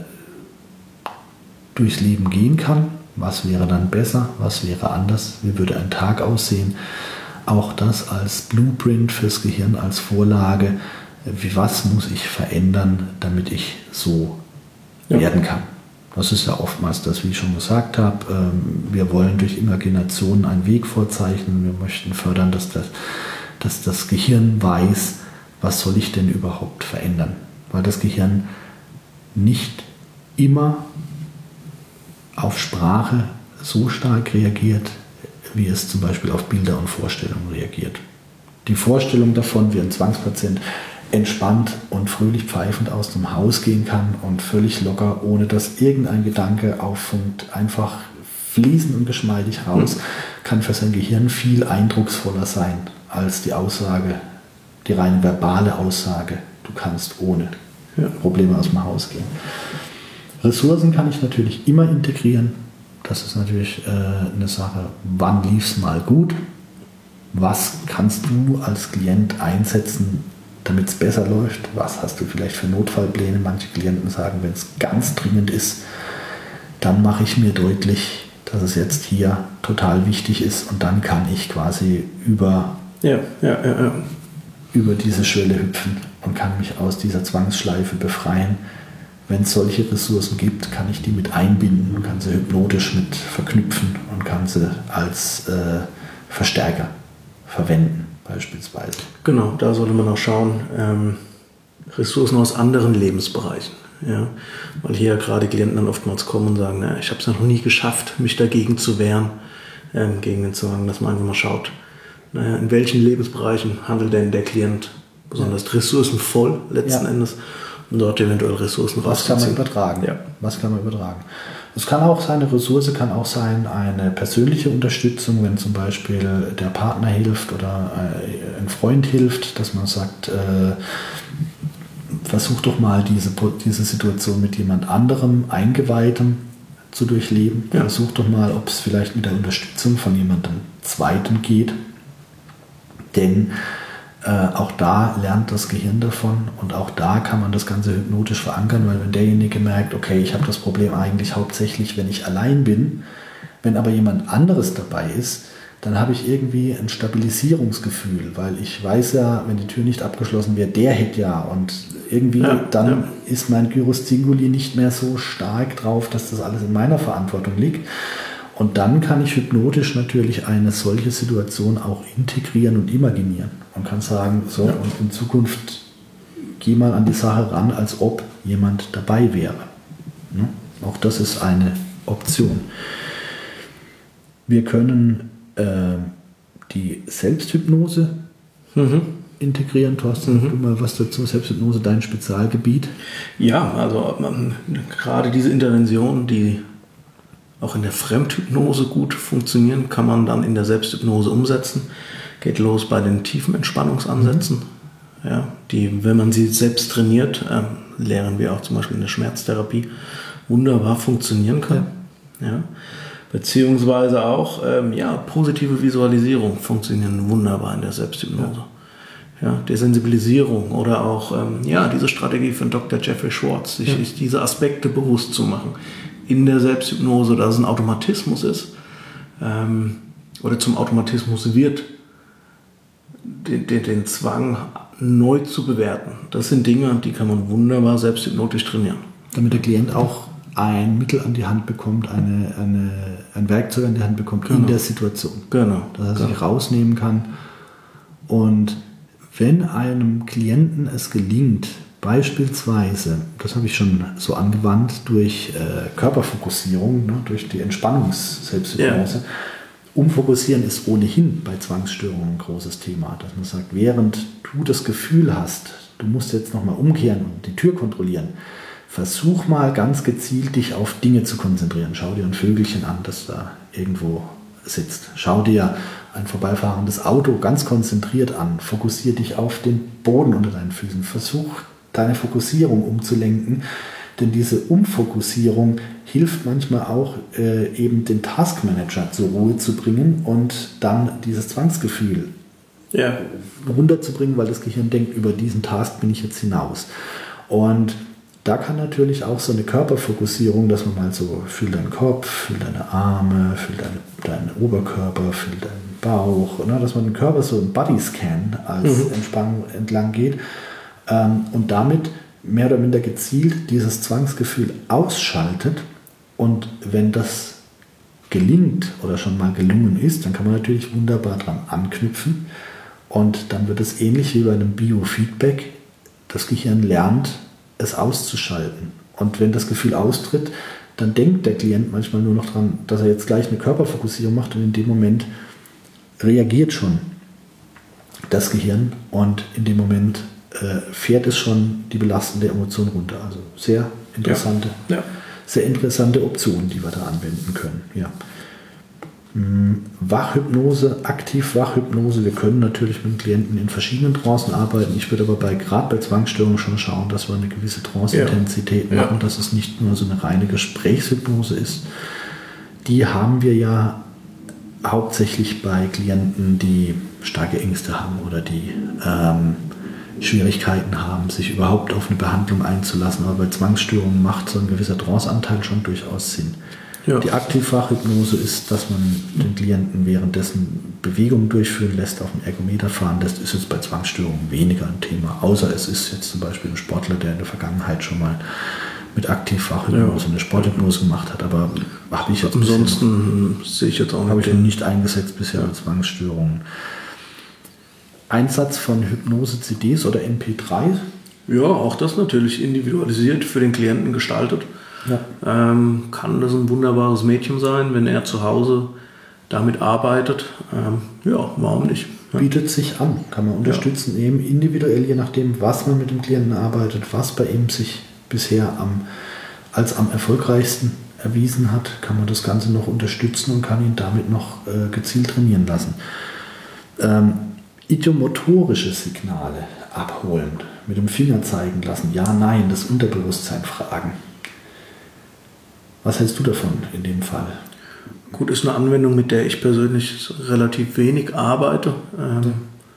durchs Leben gehen kann. Was wäre dann besser? Was wäre anders? Wie würde ein Tag aussehen? Auch das als Blueprint fürs Gehirn, als Vorlage. Wie, was muss ich verändern, damit ich so ja. werden kann? Das ist ja oftmals das, wie ich schon gesagt habe. Wir wollen durch Imagination einen Weg vorzeichnen. Wir möchten fördern, dass das, dass das Gehirn weiß, was soll ich denn überhaupt verändern? Weil das Gehirn nicht immer auf Sprache so stark reagiert, wie es zum Beispiel auf Bilder und Vorstellungen reagiert. Die Vorstellung davon, wie ein Zwangspatient entspannt und fröhlich pfeifend aus dem Haus gehen kann und völlig locker, ohne dass irgendein Gedanke auffunkt, einfach fließend und geschmeidig raus, mhm. kann für sein Gehirn viel eindrucksvoller sein als die Aussage, die reine verbale Aussage, du kannst ohne ja. Probleme aus dem Haus gehen. Ressourcen kann ich natürlich immer integrieren. Das ist natürlich äh, eine Sache, wann lief es mal gut? Was kannst du als Klient einsetzen, damit es besser läuft? Was hast du vielleicht für Notfallpläne? Manche Klienten sagen, wenn es ganz dringend ist, dann mache ich mir deutlich, dass es jetzt hier total wichtig ist und dann kann ich quasi über, ja, ja, ja, ja. über diese Schwelle hüpfen und kann mich aus dieser Zwangsschleife befreien. Wenn es solche Ressourcen gibt, kann ich die mit einbinden und kann sie hypnotisch mit verknüpfen und kann sie als äh, Verstärker verwenden, beispielsweise. Genau, da sollte man auch schauen, ähm, Ressourcen aus anderen Lebensbereichen. Ja? Weil hier gerade Klienten dann oftmals kommen und sagen, na, ich habe es noch nie geschafft, mich dagegen zu wehren, ähm, gegen den Zwang, dass man einfach mal schaut, naja, in welchen Lebensbereichen handelt denn der Klient besonders ja. ressourcenvoll letzten ja. Endes. Und dort eventuell Ressourcen Was kann man übertragen? Ja. Was kann man übertragen? Es kann auch sein, eine Ressource kann auch sein, eine persönliche Unterstützung, wenn zum Beispiel der Partner hilft oder ein Freund hilft, dass man sagt, äh, versuch doch mal diese, diese Situation mit jemand anderem, Eingeweihtem zu durchleben. Ja. Versuch doch mal, ob es vielleicht mit der Unterstützung von jemandem Zweiten geht. Denn Äh, auch da lernt das Gehirn davon und auch da kann man das Ganze hypnotisch verankern, weil wenn derjenige merkt, okay, ich habe das Problem eigentlich hauptsächlich, wenn ich allein bin, wenn aber jemand anderes dabei ist, dann habe ich irgendwie ein Stabilisierungsgefühl, weil ich weiß ja, wenn die Tür nicht abgeschlossen wäre, der hätte ja und irgendwie ja, dann ja. ist mein Gyrus Singuli nicht mehr so stark drauf, dass das alles in meiner Verantwortung liegt. Und dann kann ich hypnotisch natürlich eine solche Situation auch integrieren und imaginieren und kann sagen, so, ja. und in Zukunft geh mal an die Sache ran, als ob jemand dabei wäre. Ne? Auch das ist eine Option. Wir können äh, die Selbsthypnose mhm. integrieren. Thorsten, mhm. du mal was dazu, Selbsthypnose, dein Spezialgebiet? Ja, also ähm, gerade diese Intervention, die auch in der Fremdhypnose gut funktionieren, kann man dann in der Selbsthypnose umsetzen. Geht los bei den tiefen Entspannungsansätzen. Mhm. Ja, die, wenn man sie selbst trainiert, ähm, lernen wir auch zum Beispiel in der Schmerztherapie, wunderbar funktionieren kann. Ja. Ja. Beziehungsweise auch ähm, ja, positive Visualisierung funktionieren wunderbar in der Selbsthypnose. Ja. Ja, Desensibilisierung oder auch ähm, ja, diese Strategie von Doktor Jeffrey Schwartz, sich ja. diese Aspekte bewusst zu machen. In der Selbsthypnose, dass es ein Automatismus ist ähm, oder zum Automatismus wird, den, den, den Zwang neu zu bewerten. Das sind Dinge, die kann man wunderbar selbsthypnotisch trainieren. Damit der Klient auch ein Mittel an die Hand bekommt, eine, eine, ein Werkzeug an die Hand bekommt genau. in der Situation. Genau. Dass er genau. sich rausnehmen kann. Und wenn einem Klienten es gelingt, beispielsweise, das habe ich schon so angewandt, durch äh, Körperfokussierung, ne, durch die Entspannungs-Selbsthypnose. Ja. Umfokussieren ist ohnehin bei Zwangsstörungen ein großes Thema, dass man sagt, während du das Gefühl hast, du musst jetzt nochmal umkehren und die Tür kontrollieren, versuch mal ganz gezielt dich auf Dinge zu konzentrieren. Schau dir ein Vögelchen an, das da irgendwo sitzt. Schau dir ein vorbeifahrendes Auto ganz konzentriert an. Fokussiere dich auf den Boden unter deinen Füßen. Versuch, deine Fokussierung umzulenken. Denn diese Umfokussierung hilft manchmal auch, äh, eben den Taskmanager zur Ruhe zu bringen und dann dieses Zwangsgefühl ja. runterzubringen, weil das Gehirn denkt, über diesen Task bin ich jetzt hinaus. Und da kann natürlich auch so eine Körperfokussierung, dass man mal so, fühl deinen Kopf, fühl deine Arme, fühl deine, deinen Oberkörper, fühl deinen Bauch, ne, dass man den Körper so im Bodyscan als mhm. Entspannung entlang geht ähm, und damit mehr oder minder gezielt dieses Zwangsgefühl ausschaltet. Und wenn das gelingt oder schon mal gelungen ist, dann kann man natürlich wunderbar dran anknüpfen und dann wird es ähnlich wie bei einem Biofeedback. Das Gehirn lernt, es auszuschalten. Und wenn das Gefühl austritt, dann denkt der Klient manchmal nur noch dran, dass er jetzt gleich eine Körperfokussierung macht und in dem Moment reagiert schon das Gehirn und in dem Moment äh, fährt es schon die belastende Emotion runter. Also sehr interessante, ja. Ja. sehr interessante Optionen, die wir da anwenden können. Ja. Wachhypnose, Aktiv-Wachhypnose. Wir können natürlich mit dem Klienten in verschiedenen Trancen arbeiten. Ich würde aber bei, gerade bei Zwangsstörungen schon schauen, dass wir eine gewisse Trance-Intensität ja. machen, ja. dass es nicht nur so eine reine Gesprächshypnose ist. Die haben wir ja hauptsächlich bei Klienten, die starke Ängste haben oder die ähm, Schwierigkeiten haben, sich überhaupt auf eine Behandlung einzulassen. Aber bei Zwangsstörungen macht so ein gewisser Trance-Anteil schon durchaus Sinn. Ja. Die Aktivwachhypnose ist, dass man den Klienten währenddessen Bewegungen durchführen lässt, auf dem Ergometer fahren lässt, ist jetzt bei Zwangsstörungen weniger ein Thema. Außer es ist jetzt zum Beispiel ein Sportler, der in der Vergangenheit schon mal mit Aktivwachhypnose ja. eine Sporthypnose gemacht hat, aber habe ich jetzt ansonsten sehe ich jetzt auch habe ich nicht eingesetzt bisher mit Zwangsstörungen. Einsatz von Hypnose-C Ds oder M P drei? Ja, auch das natürlich individualisiert für den Klienten gestaltet. Ja. Ähm, kann das ein wunderbares Mädchen sein, wenn er zu Hause damit arbeitet. Ähm, ja, warum nicht? Ja. Bietet sich an, kann man unterstützen, ja. eben individuell, je nachdem, was man mit dem Klienten arbeitet, was bei ihm sich bisher am, als am erfolgreichsten erwiesen hat, kann man das Ganze noch unterstützen und kann ihn damit noch äh, gezielt trainieren lassen. Ähm, idiomotorische Signale abholen, mit dem Finger zeigen lassen, ja, nein, das Unterbewusstsein fragen. Was hältst du davon in dem Fall? Gut, ist eine Anwendung, mit der ich persönlich relativ wenig arbeite. Ähm,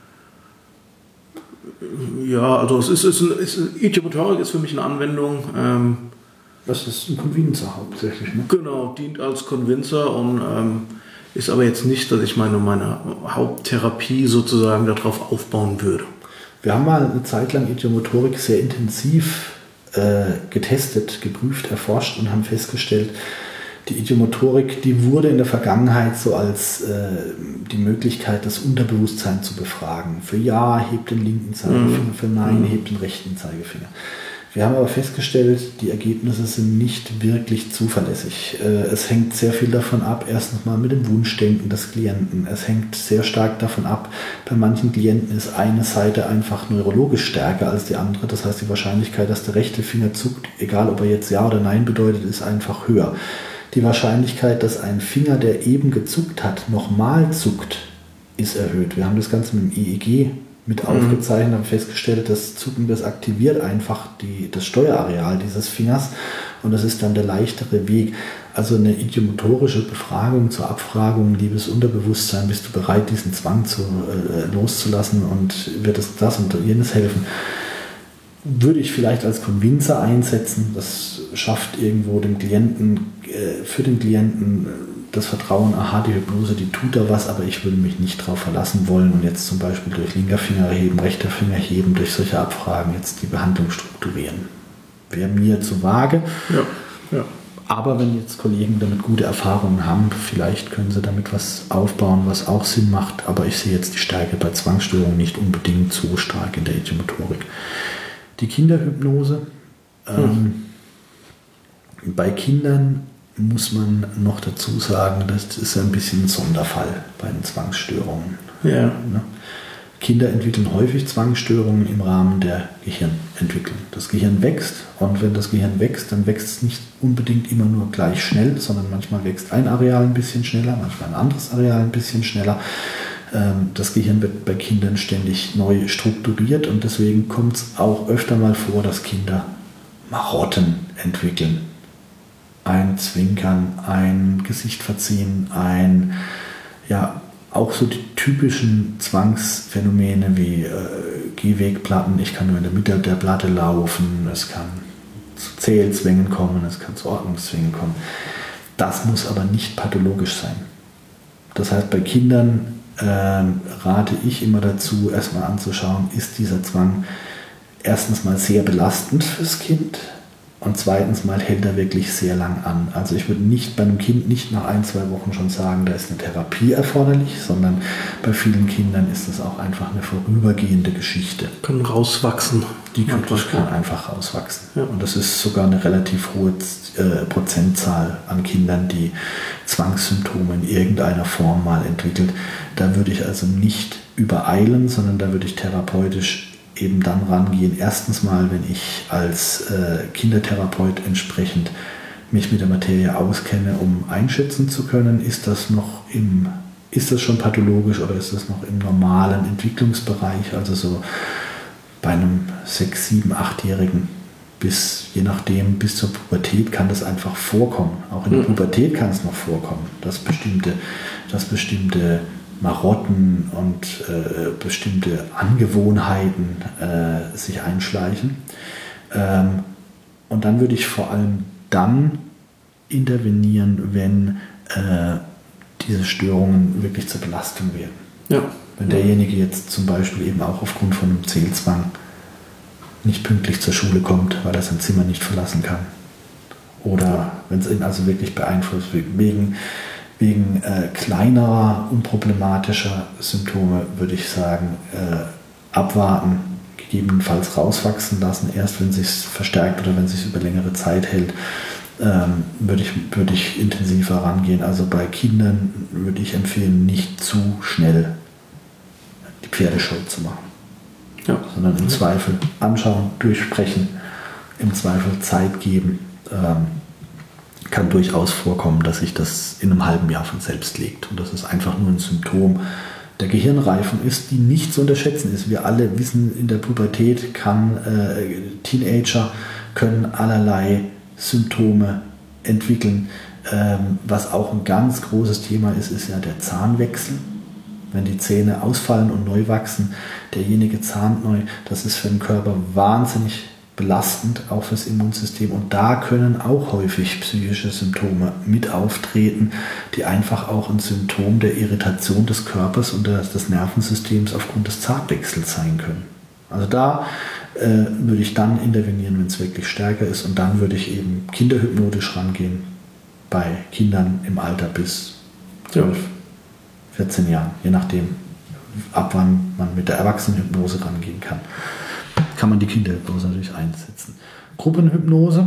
ja, also es ist, ist, ein, ist Idiomotorik ist für mich eine Anwendung. Ähm, das ist ein Convincer hauptsächlich, ne? Genau, dient als Convincer und ähm, ist aber jetzt nicht, dass ich meine, meine Haupttherapie sozusagen darauf aufbauen würde. Wir haben mal eine Zeit lang Idiomotorik sehr intensiv getestet, geprüft, erforscht und haben festgestellt, die Idiomotorik, die wurde in der Vergangenheit so als äh, die Möglichkeit, das Unterbewusstsein zu befragen. Für Ja, hebt den linken Zeigefinger, mhm. für Nein, hebt den rechten Zeigefinger. Wir haben aber festgestellt, die Ergebnisse sind nicht wirklich zuverlässig. Es hängt sehr viel davon ab, erst nochmal mit dem Wunschdenken des Klienten. Es hängt sehr stark davon ab, bei manchen Klienten ist eine Seite einfach neurologisch stärker als die andere. Das heißt, die Wahrscheinlichkeit, dass der rechte Finger zuckt, egal ob er jetzt Ja oder Nein bedeutet, ist einfach höher. Die Wahrscheinlichkeit, dass ein Finger, der eben gezuckt hat, nochmal zuckt, ist erhöht. Wir haben das Ganze mit dem E E G mit aufgezeichnet, haben festgestellt, das Zucken, das aktiviert einfach die, das Steuerareal dieses Fingers und das ist dann der leichtere Weg. Also eine idiomotorische Befragung zur Abfragung, liebes Unterbewusstsein, bist du bereit, diesen Zwang zu, äh, loszulassen und wird es das und jenes helfen, würde ich vielleicht als Convincer einsetzen. Das schafft irgendwo dem Klienten, äh, für den Klienten das Vertrauen, aha, die Hypnose, die tut da was, aber ich würde mich nicht darauf verlassen wollen und jetzt zum Beispiel durch linker Finger heben, rechter Finger heben, durch solche Abfragen jetzt die Behandlung strukturieren. Wäre mir zu vage. Ja, ja. Aber wenn jetzt Kollegen damit gute Erfahrungen haben, vielleicht können sie damit was aufbauen, was auch Sinn macht, aber ich sehe jetzt die Stärke bei Zwangsstörungen nicht unbedingt so stark in der Idiomotorik. Die Kinderhypnose. Ähm, hm. Bei Kindern muss man noch dazu sagen, das ist ein bisschen ein Sonderfall bei den Zwangsstörungen. Ja. Ne? Kinder entwickeln häufig Zwangsstörungen im Rahmen der Gehirnentwicklung. Das Gehirn wächst und wenn das Gehirn wächst, dann wächst es nicht unbedingt immer nur gleich schnell, sondern manchmal wächst ein Areal ein bisschen schneller, manchmal ein anderes Areal ein bisschen schneller. Das Gehirn wird bei Kindern ständig neu strukturiert und deswegen kommt es auch öfter mal vor, dass Kinder Marotten entwickeln. Ein Zwinkern, ein Gesicht verziehen, ein, ja, auch so die typischen Zwangsphänomene wie äh, Gehwegplatten, ich kann nur in der Mitte der Platte laufen, es kann zu Zählzwängen kommen, es kann zu Ordnungszwängen kommen. Das muss aber nicht pathologisch sein. Das heißt, bei Kindern ähm, rate ich immer dazu, erstmal anzuschauen, ist dieser Zwang erstens mal sehr belastend fürs Kind und zweitens mal hält er wirklich sehr lang an. Also ich würde nicht bei einem Kind nicht nach ein, zwei Wochen schon sagen, da ist eine Therapie erforderlich, sondern bei vielen Kindern ist das auch einfach eine vorübergehende Geschichte. Können rauswachsen. Die kann, das kann einfach rauswachsen. Ja. Und das ist sogar eine relativ hohe äh, Prozentzahl an Kindern, die Zwangssymptome in irgendeiner Form mal entwickelt. Da würde ich also nicht übereilen, sondern da würde ich therapeutisch eben dann rangehen. Erstens mal, wenn ich als äh, Kindertherapeut entsprechend mich mit der Materie auskenne, um einschätzen zu können, ist das noch im, ist das schon pathologisch oder ist das noch im normalen Entwicklungsbereich, also so bei einem sechs-, sieben-, achtjährigen bis, je nachdem, bis zur Pubertät kann das einfach vorkommen. Auch in der Pubertät kann es noch vorkommen, dass bestimmte, dass bestimmte Marotten und äh, bestimmte Angewohnheiten äh, sich einschleichen. Ähm, und dann würde ich vor allem dann intervenieren, wenn äh, diese Störungen wirklich zur Belastung werden. Ja. Wenn derjenige jetzt zum Beispiel eben auch aufgrund von einem Zählzwang nicht pünktlich zur Schule kommt, weil er sein Zimmer nicht verlassen kann. Oder wenn es ihn also wirklich beeinflusst, wegen Wegen äh, kleinerer, unproblematischer Symptome würde ich sagen, äh, abwarten, gegebenenfalls rauswachsen lassen. Erst wenn es sich verstärkt oder wenn es sich über längere Zeit hält, ähm, würde ich, würde ich intensiver rangehen. Also bei Kindern würde ich empfehlen, nicht zu schnell die Pferdescheu zu machen. Ja. Sondern im Zweifel anschauen, durchsprechen, im Zweifel Zeit geben. Ähm, kann durchaus vorkommen, dass sich das in einem halben Jahr von selbst legt. Und das ist einfach nur ein Symptom der Gehirnreifung ist, die nicht zu unterschätzen ist. Wir alle wissen, in der Pubertät kann äh, Teenager können allerlei Symptome entwickeln. Ähm, was auch ein ganz großes Thema ist, ist ja der Zahnwechsel. Wenn die Zähne ausfallen und neu wachsen, derjenige zahnt neu, das ist für den Körper wahnsinnig belastend, auch fürs Immunsystem. Und da können auch häufig psychische Symptome mit auftreten, die einfach auch ein Symptom der Irritation des Körpers und des Nervensystems aufgrund des Zahnwechsels sein können. Also da äh, würde ich dann intervenieren, wenn es wirklich stärker ist. Und dann würde ich eben kinderhypnotisch rangehen bei Kindern im Alter bis zwölf, vierzehn Jahren, je nachdem, ab wann man mit der Erwachsenenhypnose rangehen kann. Kann man die Kinderhypnose natürlich einsetzen. Gruppenhypnose.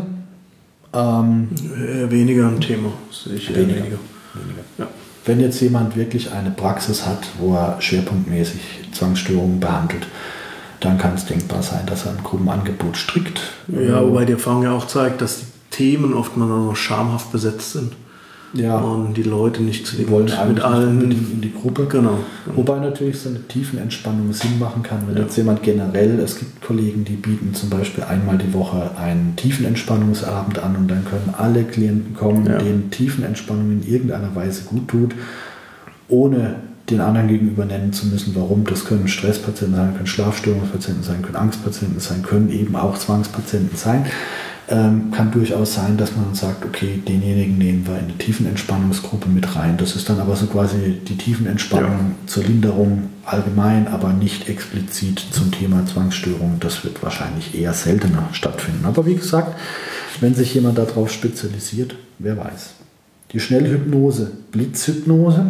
Ähm, eher weniger ein Thema. Sehe ich eher weniger. weniger. Ja. Wenn jetzt jemand wirklich eine Praxis hat, wo er schwerpunktmäßig Zwangsstörungen behandelt, dann kann es denkbar sein, dass er ein Gruppenangebot strickt. Ja, wobei die Erfahrung ja auch zeigt, dass die Themen oftmals noch schamhaft besetzt sind. Ja. Und die Leute nicht zu die wollen mit allen in die Gruppe. Genau. Wobei natürlich so eine Tiefenentspannung Sinn machen kann, wenn ja. jetzt jemand generell, es gibt Kollegen, die bieten zum Beispiel einmal die Woche einen Tiefenentspannungsabend an und dann können alle Klienten kommen, ja. denen Tiefenentspannung in irgendeiner Weise gut tut, ohne den anderen gegenüber nennen zu müssen, warum. Das können Stresspatienten sein, können Schlafstörungspatienten sein, können Angstpatienten sein, können eben auch Zwangspatienten sein. Ähm, kann durchaus sein, dass man sagt, okay, denjenigen nehmen wir in eine Tiefenentspannungsgruppe mit rein. Das ist dann aber so quasi die Tiefenentspannung ja. zur Linderung allgemein, aber nicht explizit zum Thema Zwangsstörung. Das wird wahrscheinlich eher seltener stattfinden. Aber wie gesagt, wenn sich jemand darauf spezialisiert, wer weiß. Die Schnellhypnose, Blitzhypnose,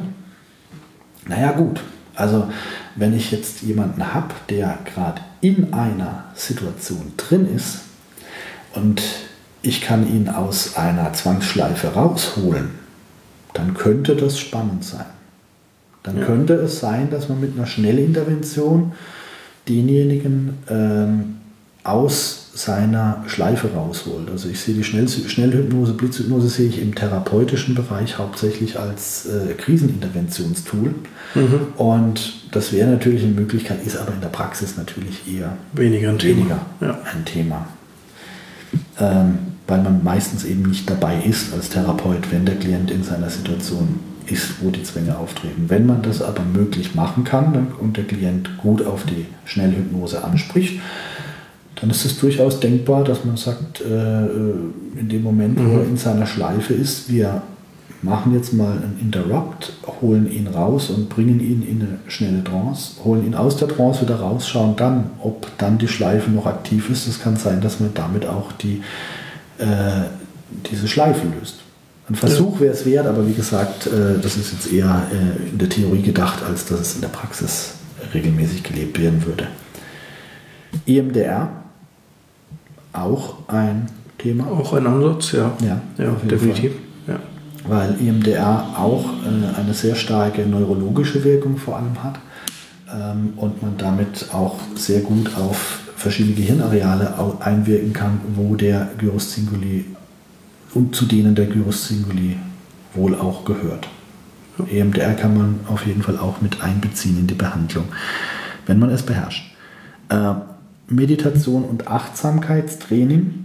naja gut, also wenn ich jetzt jemanden habe, der gerade in einer Situation drin ist, und ich kann ihn aus einer Zwangsschleife rausholen, dann könnte das spannend sein. Dann ja. könnte es sein, dass man mit einer Schnellintervention denjenigen ähm, aus seiner Schleife rausholt. Also ich sehe die Schnell Schnellhypnose, Blitzhypnose sehe ich im therapeutischen Bereich hauptsächlich als äh, Kriseninterventionstool. Mhm. Und das wäre natürlich eine Möglichkeit, ist aber in der Praxis natürlich eher weniger ein Thema. Weniger ja. ein Thema. Ähm, weil man meistens eben nicht dabei ist als Therapeut, wenn der Klient in seiner Situation ist, wo die Zwänge auftreten. Wenn man das aber möglich machen kann dann, und der Klient gut auf die Schnellhypnose anspricht, dann ist es durchaus denkbar, dass man sagt, äh, in dem Moment, mhm. wo er in seiner Schleife ist, wir machen jetzt mal einen Interrupt, holen ihn raus und bringen ihn in eine schnelle Trance, holen ihn aus der Trance wieder raus, schauen dann, ob dann die Schleife noch aktiv ist. Es kann sein, dass man damit auch die, äh, diese Schleife löst. Ein Versuch wäre es wert, aber wie gesagt, äh, das ist jetzt eher äh, in der Theorie gedacht, als dass es in der Praxis regelmäßig gelebt werden würde. E M D R, auch ein Thema. Auch ein Ansatz, ja. Ja, ja definitiv. Ja. Weil E M D R auch äh, eine sehr starke neurologische Wirkung vor allem hat ähm, und man damit auch sehr gut auf verschiedene Gehirnareale einwirken kann, wo der Gyrus Cinguli und zu denen der Gyrus Cinguli wohl auch gehört. Ja. E M D R kann man auf jeden Fall auch mit einbeziehen in die Behandlung, wenn man es beherrscht. Äh, Meditation und Achtsamkeitstraining,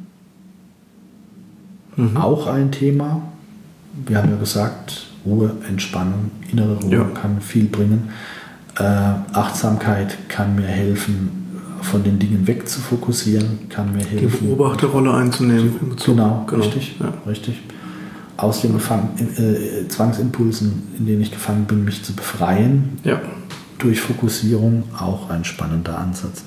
mhm. auch ein Thema. Wir haben ja gesagt, Ruhe, Entspannung, innere Ruhe ja. kann viel bringen. Äh, Achtsamkeit kann mir helfen, von den Dingen wegzufokussieren, kann mir helfen, die Beobachterrolle einzunehmen. Genau, genau, richtig, ja. richtig. Aus den Gefang- äh, Zwangsimpulsen, in denen ich gefangen bin, mich zu befreien. Ja. Durch Fokussierung auch ein spannender Ansatz.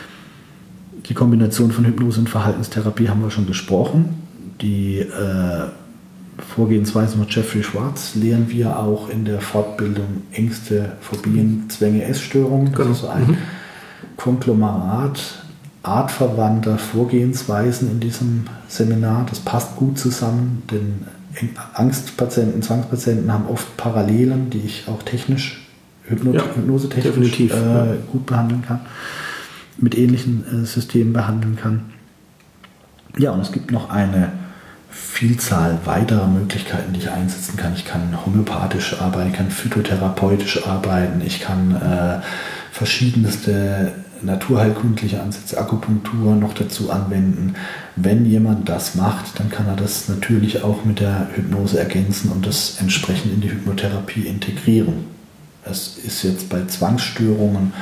Die Kombination von Hypnose und Verhaltenstherapie haben wir schon gesprochen. Die äh, Vorgehensweise von Jeffrey Schwartz lehren wir auch in der Fortbildung Ängste, Phobien, Zwänge, Essstörungen. Das ist so ein mhm. Konglomerat artverwandter Vorgehensweisen in diesem Seminar. Das passt gut zusammen, denn Angstpatienten, Zwangspatienten haben oft Parallelen, die ich auch technisch, Hypno- ja, hypnosetechnisch äh, ja. gut behandeln kann, mit ähnlichen äh, Systemen behandeln kann. Ja, und es gibt noch eine Vielzahl weiterer Möglichkeiten, die ich einsetzen kann. Ich kann homöopathisch arbeiten, ich kann phytotherapeutisch arbeiten, ich kann äh, verschiedenste naturheilkundliche Ansätze, Akupunktur noch dazu anwenden. Wenn jemand das macht, dann kann er das natürlich auch mit der Hypnose ergänzen und das entsprechend in die Hypnotherapie integrieren. Es ist jetzt bei Zwangsstörungen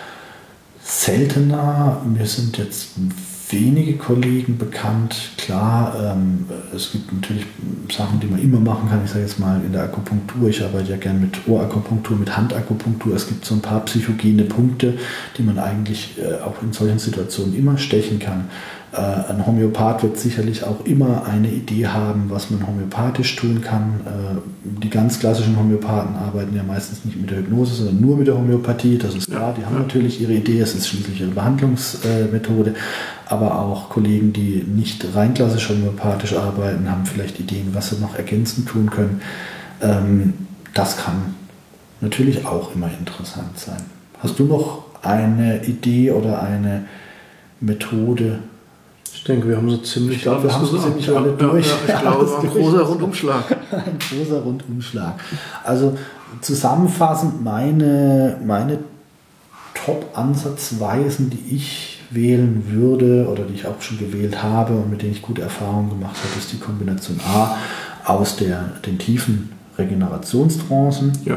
seltener. Mir sind jetzt wenige Kollegen bekannt. Klar, ähm, es gibt natürlich Sachen, die man immer machen kann. Ich sage jetzt mal in der Akupunktur. Ich arbeite ja gerne mit Ohrakupunktur, mit Handakupunktur. Es gibt so ein paar psychogene Punkte, die man eigentlich äh, auch in solchen Situationen immer stechen kann. Äh, ein Homöopath wird sicherlich auch immer eine Idee haben, was man homöopathisch tun kann. Äh, die ganz klassischen Homöopathen arbeiten ja meistens nicht mit der Hypnose, sondern nur mit der Homöopathie. Das ist klar, die haben natürlich ihre Idee, es ist schließlich ihre Behandlungsmethode. Aber auch Kollegen, die nicht rein klassisch homöopathisch arbeiten, haben vielleicht Ideen, was sie noch ergänzend tun können. Ähm, das kann natürlich auch immer interessant sein. Hast du noch eine Idee oder eine Methode? Ich denke, wir haben so ziemlich ich glaube, wir haben so ziemlich alle durch. Ja, ja, ich glaube, es war ein großer Rundumschlag. Ein großer Rundumschlag. Also zusammenfassend meine, meine Top-Ansatzweisen, die ich wählen würde oder die ich auch schon gewählt habe und mit denen ich gute Erfahrungen gemacht habe, ist die Kombination A aus der, den tiefen Regenerationstrancen, ja.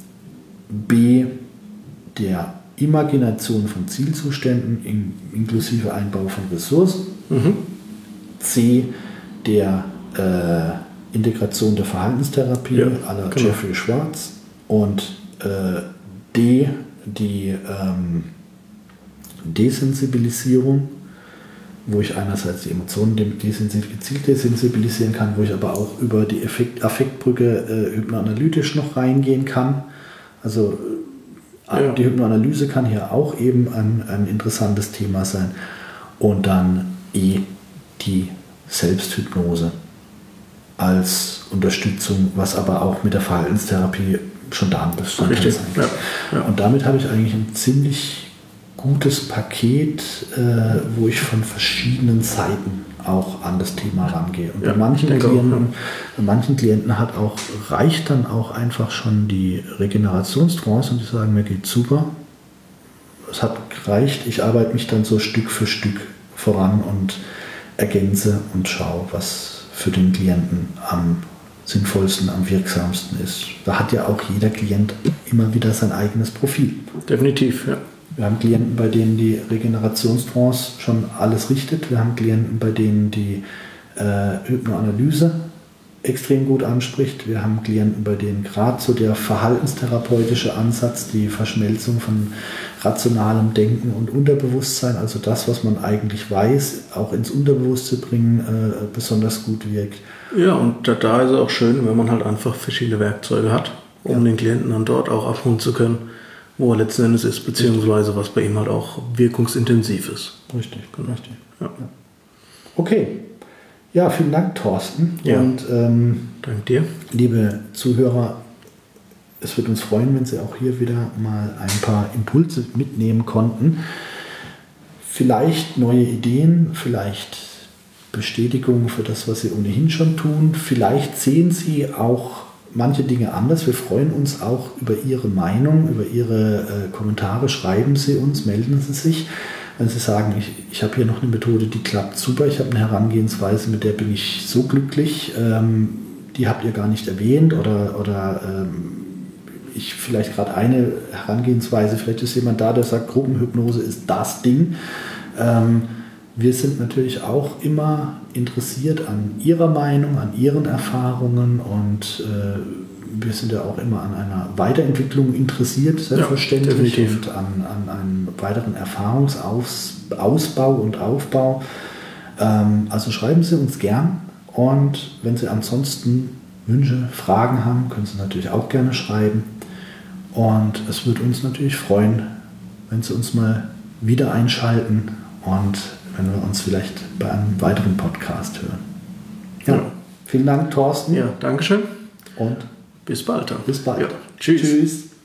B der Imagination von Zielzuständen in, inklusive Einbau von Ressourcen, mhm. C der äh, Integration der Verhaltenstherapie ja, à la genau. Jeffrey Schwartz und äh, D die ähm, Desensibilisierung, wo ich einerseits die Emotionen gezielt desensibilisieren kann, wo ich aber auch über die Effekt, Affektbrücke äh, hypnoanalytisch noch reingehen kann. Also äh, ja. die Hypnoanalyse kann hier auch eben ein, ein interessantes Thema sein. Und dann E, die Selbsthypnose als Unterstützung, was aber auch mit der Verhaltenstherapie schon da ein Bestandteil Richtig. sein kann. Ja. Ja. Und damit habe ich eigentlich ein ziemlich gutes Paket, äh, wo ich von verschiedenen Seiten auch an das Thema rangehe. Und Ja, bei manchen Klienten, auch, ja. bei manchen Klienten hat auch, reicht dann auch einfach schon die Regenerationstrance und die sagen, mir geht super. Es hat gereicht, ich arbeite mich dann so Stück für Stück voran und ergänze und schaue, was für den Klienten am sinnvollsten, am wirksamsten ist. Da hat ja auch jeder Klient immer wieder sein eigenes Profil. Definitiv, ja. Wir haben Klienten, bei denen die Regenerationstrance schon alles richtet. Wir haben Klienten, bei denen die äh, Hypnoanalyse extrem gut anspricht. Wir haben Klienten, bei denen gerade so der verhaltenstherapeutische Ansatz, die Verschmelzung von rationalem Denken und Unterbewusstsein, also das, was man eigentlich weiß, auch ins Unterbewusste bringen, äh, besonders gut wirkt. Ja, und da, da ist es auch schön, wenn man halt einfach verschiedene Werkzeuge hat, um ja. den Klienten dann dort auch abholen zu können, wo er letzten Endes ist, beziehungsweise was bei ihm halt auch wirkungsintensiv ist. Richtig, genau. richtig. Ja. Ja. Okay. Ja, vielen Dank, Thorsten. Ja. Und ähm, danke dir. Liebe Zuhörer, es wird uns freuen, wenn Sie auch hier wieder mal ein paar Impulse mitnehmen konnten. Vielleicht neue Ideen, vielleicht Bestätigung für das, was Sie ohnehin schon tun. Vielleicht sehen Sie auch manche Dinge anders. Wir freuen uns auch über Ihre Meinung, über Ihre äh, Kommentare. Schreiben Sie uns, melden Sie sich. Wenn Sie sagen, ich, ich habe hier noch eine Methode, die klappt super, ich habe eine Herangehensweise, mit der bin ich so glücklich, ähm, die habt ihr gar nicht erwähnt oder, oder ähm, ich vielleicht gerade eine Herangehensweise, vielleicht ist jemand da, der sagt, Gruppenhypnose ist das Ding. Ähm, wir sind natürlich auch immer interessiert an Ihrer Meinung, an Ihren Erfahrungen und äh, wir sind ja auch immer an einer Weiterentwicklung interessiert, selbstverständlich, ja, und an, an einem weiteren Erfahrungsausbau und Aufbau. Ähm, also schreiben Sie uns gern und wenn Sie ansonsten Wünsche, Fragen haben, können Sie natürlich auch gerne schreiben. Und es würde uns natürlich freuen, wenn Sie uns mal wieder einschalten und wenn wir uns vielleicht bei einem weiteren Podcast hören. Ja, ja. Vielen Dank, Thorsten. Ja, Dankeschön. Und bis bald. Dann. Bis bald. Ja. Tschüss. Tschüss.